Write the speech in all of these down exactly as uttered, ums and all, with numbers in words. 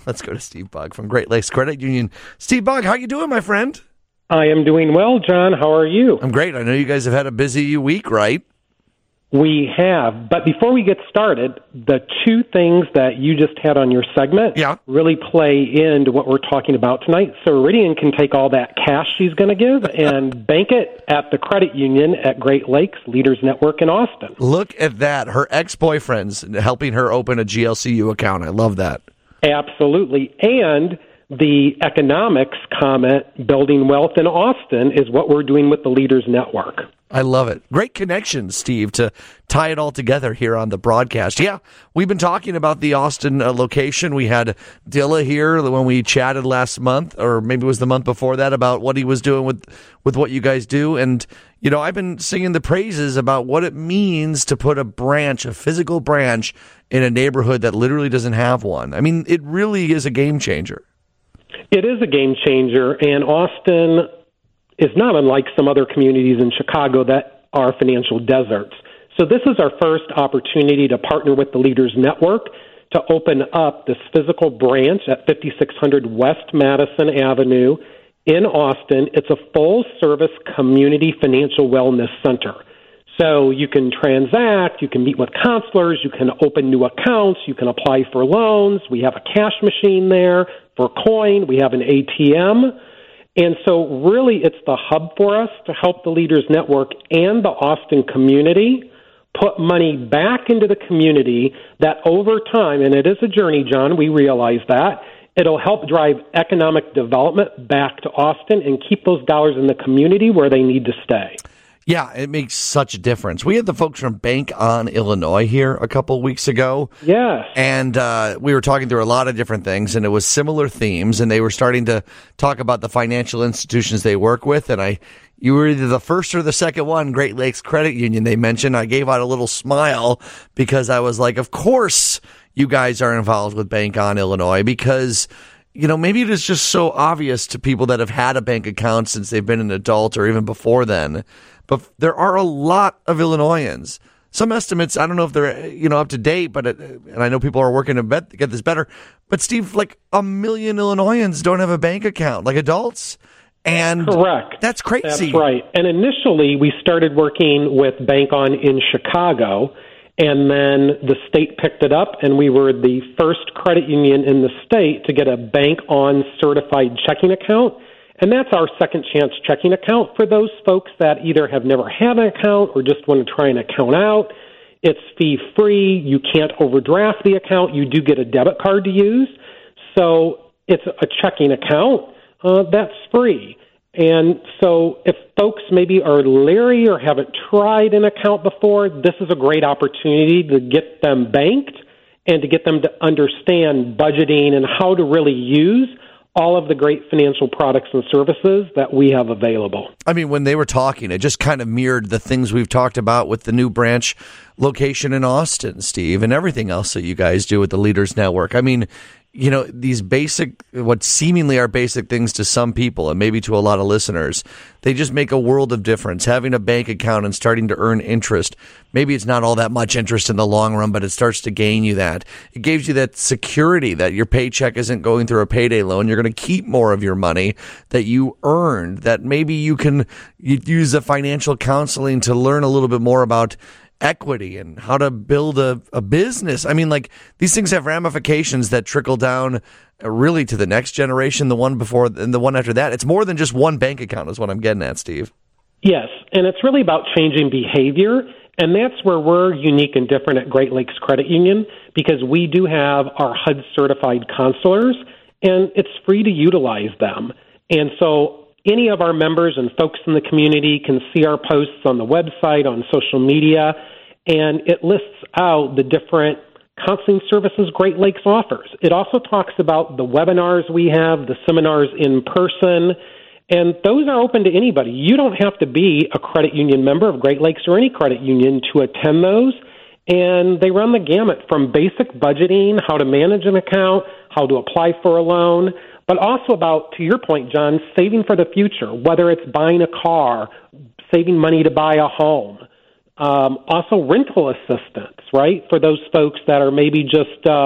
Let's go to Steve Bug from Great Lakes Credit Union. Steve Bug, how you doing, my friend? I am doing well, John. How are you? I'm great. I know you guys have had a busy week, right? We have. But before we get started, the two things that you just had on your segment yeah. really play into what we're talking about tonight. So Iridian can take all that cash she's going to give and bank it at the credit union at Great Lakes Leaders Network in Austin. Look at that. Her ex-boyfriend's helping her open a G L C U account. I love that. Absolutely. And the economics comment, building wealth in Austin, is what we're doing with the Leaders Network. I love it. Great connection, Steve, to tie it all together here on the broadcast. Yeah, we've been talking about the Austin uh, location. We had Dilla here when we chatted last month, or maybe it was the month before that, about what he was doing with, with what you guys do. And, you know, I've been singing the praises about what it means to put a branch, a physical branch, in a neighborhood that literally doesn't have one. I mean, it really is a game changer. It is a game changer, and Austin is not unlike some other communities in Chicago that are financial deserts. So this is our first opportunity to partner with the Leaders Network to open up this physical branch at fifty-six hundred West Madison Avenue in Austin. It's a full-service community financial wellness center. So you can transact, you can meet with counselors, you can open new accounts, you can apply for loans. We have a cash machine there for coin. We have an A T M. And so really it's the hub for us to help the Leaders Network and the Austin community put money back into the community that over time, and it is a journey, John, we realize that, it'll help drive economic development back to Austin and keep those dollars in the community where they need to stay. Yeah, it makes such a difference. We had the folks from Bank On Illinois here a couple weeks ago. Yes. And uh, we were talking through a lot of different things, and it was similar themes, and they were starting to talk about the financial institutions they work with. And I, you were either the first or the second one, Great Lakes Credit Union, they mentioned. I gave out a little smile because I was like, of course you guys are involved with Bank On Illinois, because you know, maybe it is just so obvious to people that have had a bank account since they've been an adult or even before then. But there are a lot of Illinoisans. Some estimates, I don't know if they're, you know, up to date, but it, and I know people are working to bet, get this better. But Steve, like a million Illinoisans don't have a bank account, like adults. And correct. That's crazy. That's right. And initially we started working with Bank On in Chicago, and then the state picked it up, and we were the first credit union in the state to get a Bank On certified checking account. And that's our second chance checking account for those folks that either have never had an account or just want to try an account out. It's fee-free. You can't overdraft the account. You do get a debit card to use. So it's a checking account uh, that's free. And so if folks maybe are leery or haven't tried an account before, this is a great opportunity to get them banked and to get them to understand budgeting and how to really use all of the great financial products and services that we have available. I mean, when they were talking, it just kind of mirrored the things we've talked about with the new branch location in Austin, Steve, and everything else that you guys do with the Leaders Network. I mean, you know, these basic, what seemingly are basic things to some people and maybe to a lot of listeners, they just make a world of difference. Having a bank account and starting to earn interest, maybe it's not all that much interest in the long run, but it starts to gain you that. It gives you that security that your paycheck isn't going through a payday loan. You're going to keep more of your money that you earned, that maybe you can use the financial counseling to learn a little bit more about equity and how to build a, a business. I mean, like, these things have ramifications that trickle down really to the next generation, the one before and the one after that. It's more than just one bank account is what I'm getting at, Steve. Yes, and it's really about changing behavior, and that's where we're unique and different at Great Lakes Credit Union, because we do have our H U D-certified counselors, and it's free to utilize them. And so any of our members and folks in the community can see our posts on the website, on social media, and it lists out the different counseling services Great Lakes offers. It also talks about the webinars we have, the seminars in person, and those are open to anybody. You don't have to be a credit union member of Great Lakes or any credit union to attend those, and they run the gamut from basic budgeting, how to manage an account, how to apply for a loan, but also about, to your point, John, saving for the future, whether it's buying a car, saving money to buy a home. Um, also rental assistance, right, for those folks that are maybe just uh,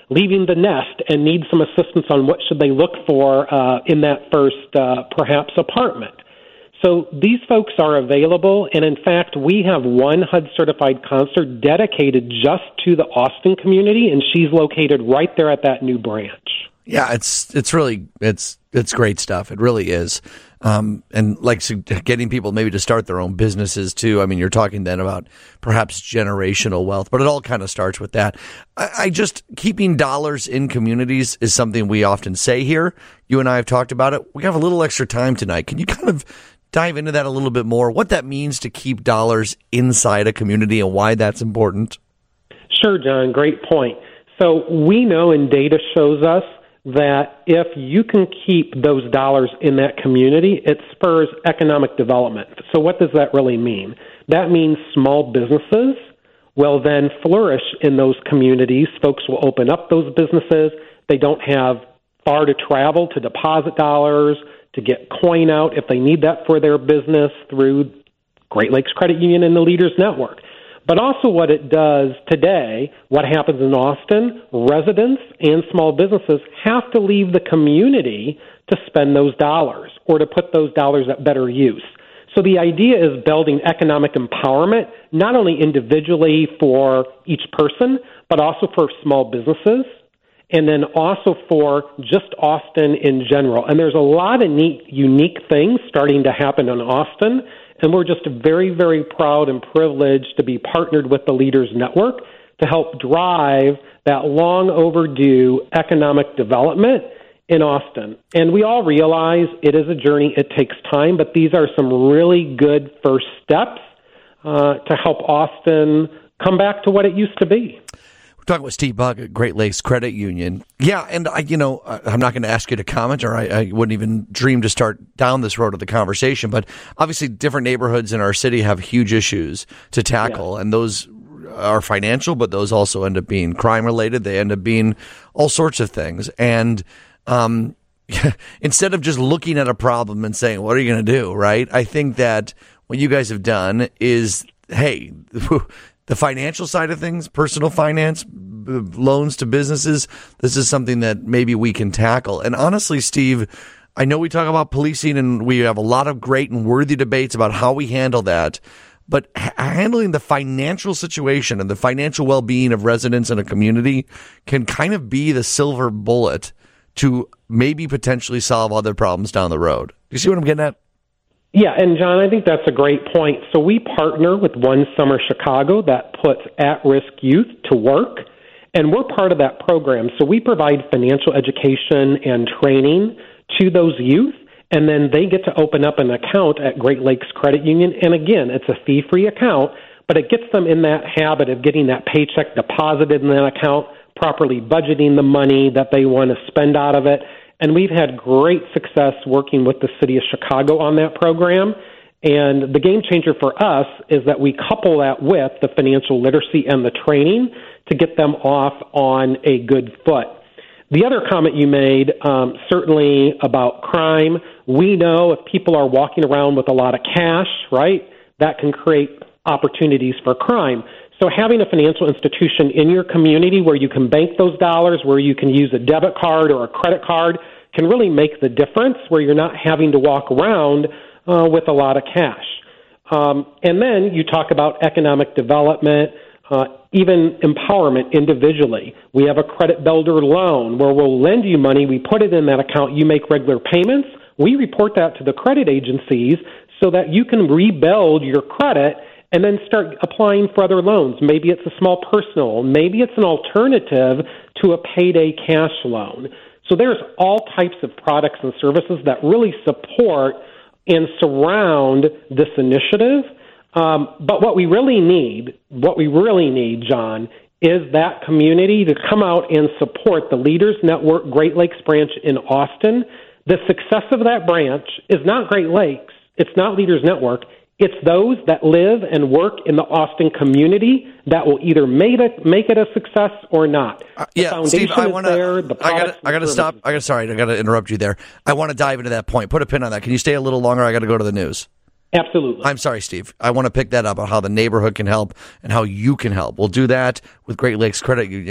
leaving the nest and need some assistance on what should they look for uh, in that first, uh, perhaps, apartment. So these folks are available, and in fact, we have one H U D-certified counselor dedicated just to the Austin community, and she's located right there at that new branch. Yeah, it's it's really it's it's great stuff. It really is, um, and like so getting people maybe to start their own businesses too. I mean, you're talking then about perhaps generational wealth, but it all kind of starts with that. I, I just keeping dollars in communities is something we often say here. You and I have talked about it. We have a little extra time tonight. Can you kind of dive into that a little bit more? What that means to keep dollars inside a community and why that's important? Sure, John. Great point. So we know, and data shows us, that if you can keep those dollars in that community, it spurs economic development. So what does that really mean? That means small businesses will then flourish in those communities. Folks will open up those businesses. They don't have far to travel to deposit dollars, to get coin out if they need that for their business through Great Lakes Credit Union and the Leaders Network. But also what it does today, what happens in Austin, residents and small businesses have to leave the community to spend those dollars or to put those dollars at better use. So the idea is building economic empowerment, not only individually for each person, but also for small businesses, and then also for just Austin in general. And there's a lot of neat, unique things starting to happen in Austin, and we're just very, very proud and privileged to be partnered with the Leaders Network to help drive that long overdue economic development in Austin. And we all realize it is a journey, it takes time, but these are some really good first steps uh, to help Austin come back to what it used to be. We're talking with Steve Buck at Great Lakes Credit Union. Yeah, and I, you know, I'm not going to ask you to comment, or I, I wouldn't even dream to start down this road of the conversation. But obviously, different neighborhoods in our city have huge issues to tackle, yeah. and those are financial, but those also end up being crime related. They end up being all sorts of things. And um, instead of just looking at a problem and saying, "What are you going to do?" Right? I think that what you guys have done is, hey. The financial side of things, personal finance, b- loans to businesses, this is something that maybe we can tackle. And honestly, Steve, I know we talk about policing and we have a lot of great and worthy debates about how we handle that, but ha- handling the financial situation and the financial well-being of residents in a community can kind of be the silver bullet to maybe potentially solve other problems down the road. Do you see what I'm getting at? Yeah, and John, I think that's a great point. So we partner with One Summer Chicago that puts at-risk youth to work, and we're part of that program. So we provide financial education and training to those youth, and then they get to open up an account at Great Lakes Credit Union. And again, it's a fee-free account, but it gets them in that habit of getting that paycheck deposited in that account, properly budgeting the money that they want to spend out of it. And we've had great success working with the city of Chicago on that program. And the game changer for us is that we couple that with the financial literacy and the training to get them off on a good foot. The other comment you made, um, certainly about crime, we know if people are walking around with a lot of cash, right, that can create opportunities for crime. So having a financial institution in your community where you can bank those dollars, where you can use a debit card or a credit card, can really make the difference, where you're not having to walk around uh, with a lot of cash. Um, and then you talk about economic development, uh, even empowerment individually. We have a credit builder loan where we'll lend you money, we put it in that account, you make regular payments, we report that to the credit agencies so that you can rebuild your credit and then start applying for other loans. Maybe it's a small personal. Maybe it's an alternative to a payday cash loan. So there's all types of products and services that really support and surround this initiative. Um, but what we really need, what we really need, John, is that community to come out and support the Leaders Network Great Lakes branch in Austin. The success of that branch is not Great Lakes. It's not Leaders Network. It's those that live and work in the Austin community that will either make it make it a success or not. Uh, yeah, Steve, I want to. I got. I got to stop. I got. Sorry, I got to interrupt you there. I want to dive into that point. Put a pin on that. Can you stay a little longer? I got to go to the news. Absolutely. I'm sorry, Steve. I want to pick that up on how the neighborhood can help and how you can help. We'll do that with Great Lakes Credit Union.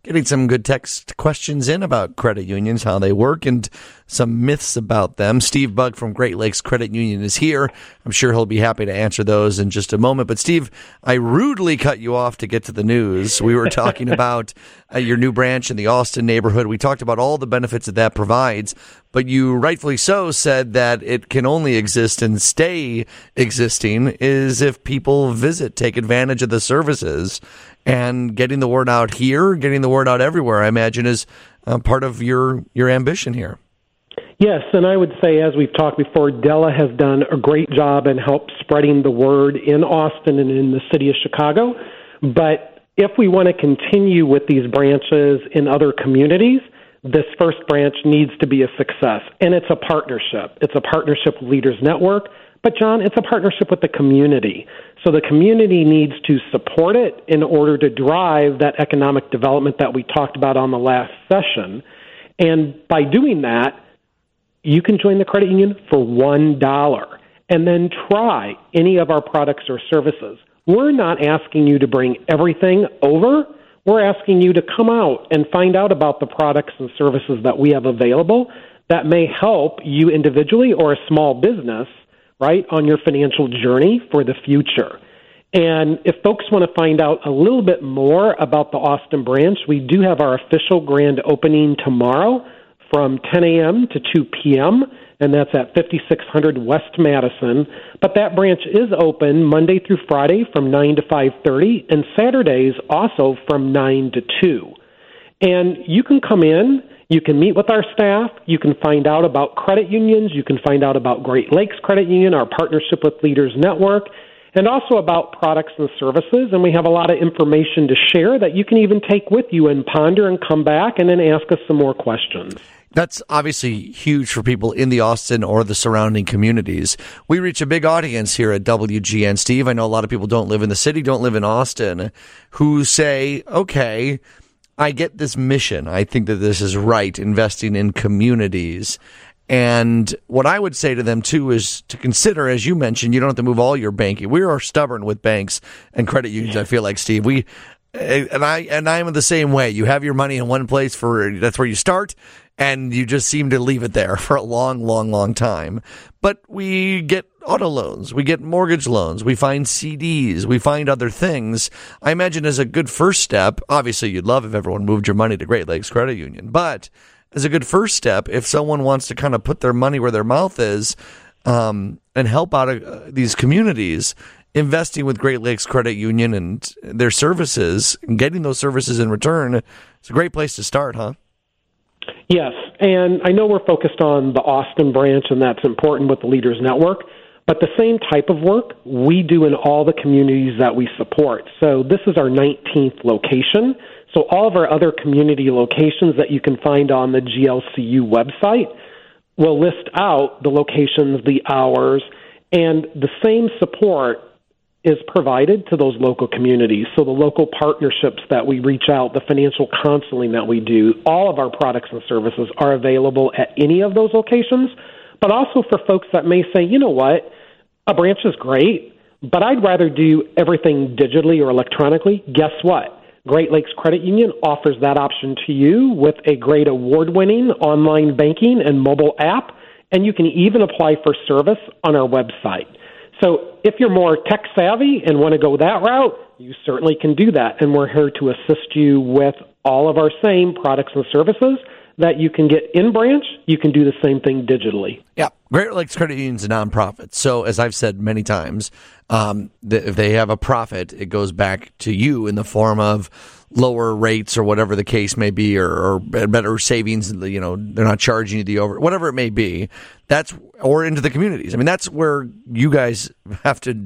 getting some good text questions in about credit unions, how they work, and some myths about them. Steve Bugg from Great Lakes Credit Union is here. I'm sure he'll be happy to answer those in just a moment. But, Steve, I rudely cut you off to get to the news. We were talking about uh, your new branch in the Austin neighborhood. We talked about all the benefits that that provides. But you rightfully so said that it can only exist and stay existing is if people visit, take advantage of the services. And getting the word out here, getting the word out everywhere, I imagine, is uh, part of your, your ambition here. Yes, and I would say, as we've talked before, Della has done a great job in help spreading the word in Austin and in the city of Chicago. But if we want to continue with these branches in other communities, this first branch needs to be a success. And it's a partnership. It's a partnership with Leaders Network. But, John, it's a partnership with the community. So the community needs to support it in order to drive that economic development that we talked about on the last session. And by doing that, you can join the credit union for one dollar and then try any of our products or services. We're not asking you to bring everything over. We're asking you to come out and find out about the products and services that we have available that may help you individually or a small business, right, on your financial journey for the future. And if folks want to find out a little bit more about the Austin branch, we do have our official grand opening tomorrow from ten a.m. to two p.m., and that's at fifty-six hundred West Madison. But that branch is open Monday through Friday from nine to five thirty, and Saturdays also from nine to two. And you can come in, you can meet with our staff, you can find out about credit unions, you can find out about Great Lakes Credit Union, our partnership with Leaders Network, and also about products and services. And we have a lot of information to share that you can even take with you and ponder and come back and then ask us some more questions. That's obviously huge for people in the Austin or the surrounding communities. We reach a big audience here at W G N, Steve. I know a lot of people don't live in the city, don't live in Austin, who say, okay, I get this mission. I think that this is right, investing in communities. And what I would say to them, too, is to consider, as you mentioned, you don't have to move all your banking. We are stubborn with banks and credit unions, I feel like, Steve. We and I and I'm the same way. You have your money in one place, for that's where you start, and you just seem to leave it there for a long, long, long time. But we get auto loans, we get mortgage loans, we find C Ds, we find other things. I imagine as a good first step, obviously you'd love if everyone moved your money to Great Lakes Credit Union, but as a good first step, if someone wants to kind of put their money where their mouth is um, and help out uh, these communities, investing with Great Lakes Credit Union and their services and getting those services in return, it's a great place to start, huh? Yes, and I know we're focused on the Austin branch, and that's important with the Leaders Network, but the same type of work we do in all the communities that we support. So this is our nineteenth location. So all of our other community locations that you can find on the G L C U website will list out the locations, the hours, and the same support is provided to those local communities. So the local partnerships that we reach out, the financial counseling that we do, all of our products and services are available at any of those locations. But also for folks that may say, you know what, a branch is great, but I'd rather do everything digitally or electronically. Guess what? Great Lakes Credit Union offers that option to you with a great award-winning online banking and mobile app, and you can even apply for service on our website. So if you're more tech-savvy and want to go that route, you certainly can do that, and we're here to assist you with all of our same products and services that you can get in branch. You can do the same thing digitally. Yeah, Great Lakes Credit Union is a nonprofit. So as I've said many times, um, th- if they have a profit, it goes back to you in the form of lower rates or whatever the case may be, or, or better savings. You know, they're not charging you the over, whatever it may be. That's or into the communities. I mean, that's where you guys have to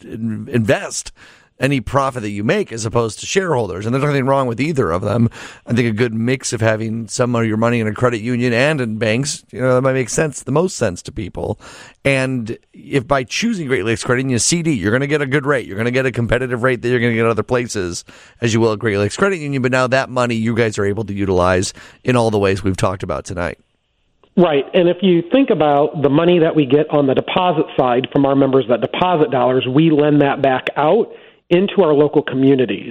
invest any profit that you make as opposed to shareholders. And there's nothing wrong with either of them. I think a good mix of having some of your money in a credit union and in banks, you know, that might make sense, the most sense to people. And if by choosing Great Lakes Credit Union, C D, you're going to get a good rate. You're going to get a competitive rate that you're going to get other places, as you will at Great Lakes Credit Union. But now that money you guys are able to utilize in all the ways we've talked about tonight. Right. And if you think about the money that we get on the deposit side from our members that deposit dollars, we lend that back out into our local communities.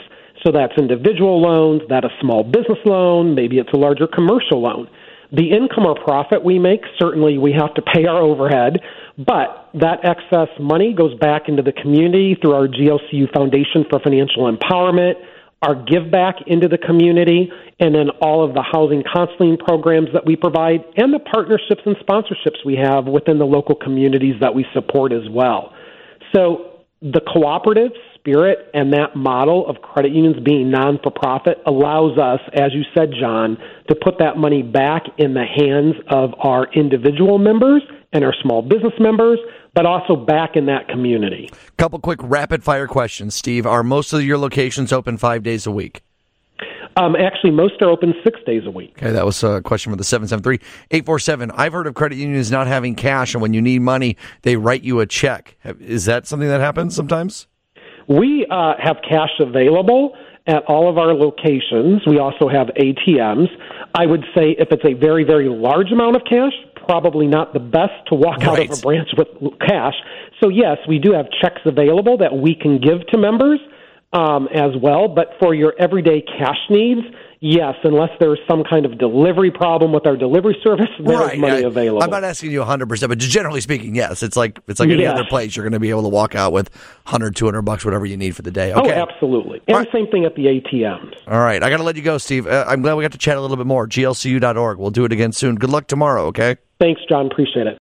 So that's individual loans, that a small business loan, maybe it's a larger commercial loan. The income or profit we make, certainly we have to pay our overhead, but that excess money goes back into the community through our G L C U Foundation for Financial Empowerment, our give back into the community, and then all of the housing counseling programs that we provide, and the partnerships and sponsorships we have within the local communities that we support as well. So the cooperative spirit and that model of credit unions being non-for-profit allows us, as you said, John, to put that money back in the hands of our individual members and our small business members, but also back in that community. Couple quick rapid-fire questions, Steve. Are most of your locations open five days a week? Um, actually, most are open six days a week. Okay, that was a question for the seven seven three, eight four seven. I've heard of credit unions not having cash, and when you need money, they write you a check. Is that something that happens sometimes? We uh, have cash available at all of our locations. We also have A T Ms. I would say if it's a very, very large amount of cash, probably not the best to walk right out of a branch with cash. So, yes, we do have checks available that we can give to members um, as well. But for your everyday cash needs, yes, unless there's some kind of delivery problem with our delivery service, there's right. money I, available. I'm not asking you one hundred percent, but generally speaking, yes. It's like it's like any yes. other place. You're going to be able to walk out with one hundred, two hundred bucks, whatever you need for the day. Okay. Oh, absolutely. And right. the same thing at the A T Ms. All right. I got to let you go, Steve. Uh, I'm glad we got to chat a little bit more. G L C U dot org. We'll do it again soon. Good luck tomorrow, okay? Thanks, John. Appreciate it.